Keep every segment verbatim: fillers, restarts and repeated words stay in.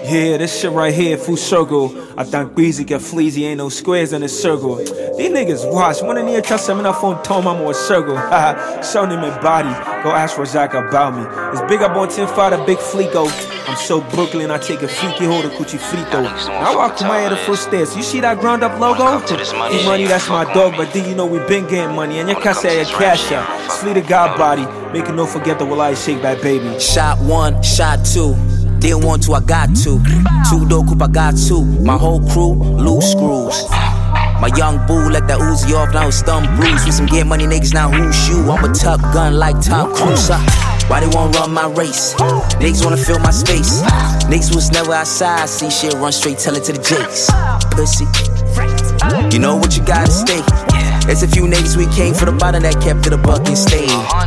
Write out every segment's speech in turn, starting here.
Yeah, this shit right here, full circle. I think Breezy get fleazy, ain't no squares in this circle. These niggas watch, one in here try seven up on Tom, I'm on circle. Haha, show them in body. Go ask Razak about me. It's big up on ten five, the big fleeko. I'm so Brooklyn, I take a freaky hold of Coochie Frito. Now I walk to my head the first stairs. You see that ground up logo? This money, that's my dog, but then you know we been getting money. And your casa at your cash out. Sleep the God body, making no forget the will I shake that baby. Shot one, shot two. Didn't want to, I got to. Two door coupe, I got two. My whole crew, loose screws. My young boo let that Uzi off, now it's thumb bruised. With some get money niggas, now who's you? I'm a tough gun like Tom Cruise. Why they won't run my race? Niggas wanna fill my space. Niggas was never outside, see shit, run straight, tell it to the Jakes. Pussy, you know what you gotta stay. There's a few niggas we came for the bottom that kept it a buck and stayed.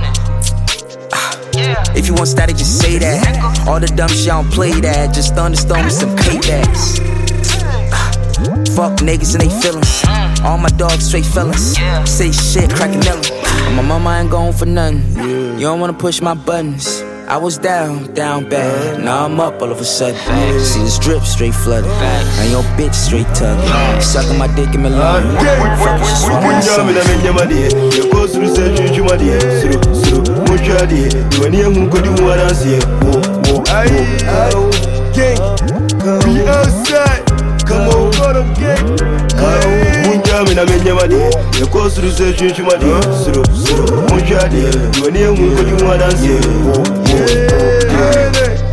If you want static, just say that. All the dumb shit, I don't play that. Just thunderstorm with some paybacks. Fuck niggas and they feelings. All my dogs straight fellas. Say shit, crackin' melon. My mama ain't going for nothing. You don't wanna push my buttons. I was down, down bad. Now I'm up all of a sudden. See this drip straight flooded. And your bitch straight tugging. Sucking my dick in my lung. Fuck you, just wanna something. We outside. Come on, got him, gang. Munjami na menya madi, yako suru se chunchu madi, suru suru. Munjadi, yuani ya mungu di mwadansi. Yeah, yeah,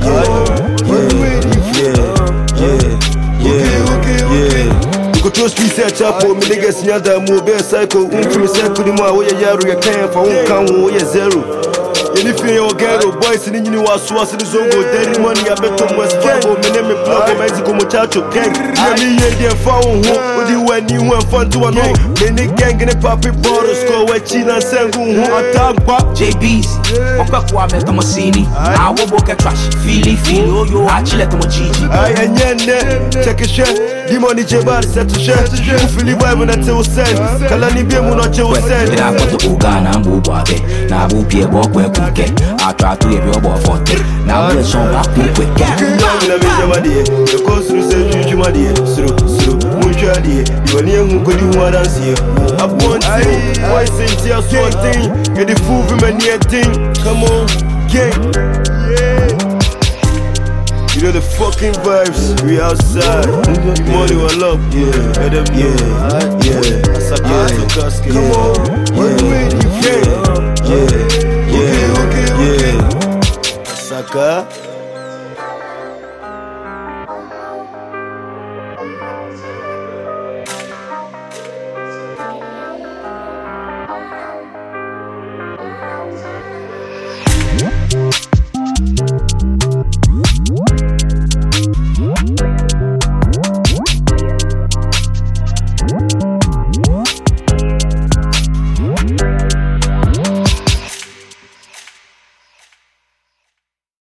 yeah, yeah, yeah. Uko to street set up, me niggas nyada mu be psycho. Unfimi psycho di mwa oya yaru ya kaya fa unkangu oya zero. Anything your ghetto boys in you was was in the zongo. Daddy money I bet on West Fargo. My name is Block of Mexico Muchacho gang. I mean yeah they found who What do you when you want fun to know? Many gang in the poppy bottle score where China Sangu who attack back J B's Oka kwa me tomasini I will walk a trash Feely feel yo I chill at my chichi I and yen check a share the money Jebar set to share You feel the vibe when I tell send Kalani be mo not tell send I got to Uganda and Bubabe Na Bupie walk where I try to give you a ball for it. Now we're so back to quick. You go through the future, my dear. Through, through, Munchadi. You are near who could you want to see? I want to why say just one thing. Get the food from a near thing. Come on, gang. Yeah. You know the fucking vibes. We outside. Money or love. Yeah. Yeah. Yeah. Come on. What do you mean? You can't. Yeah. Yeah, okay, okay, yeah. Saka.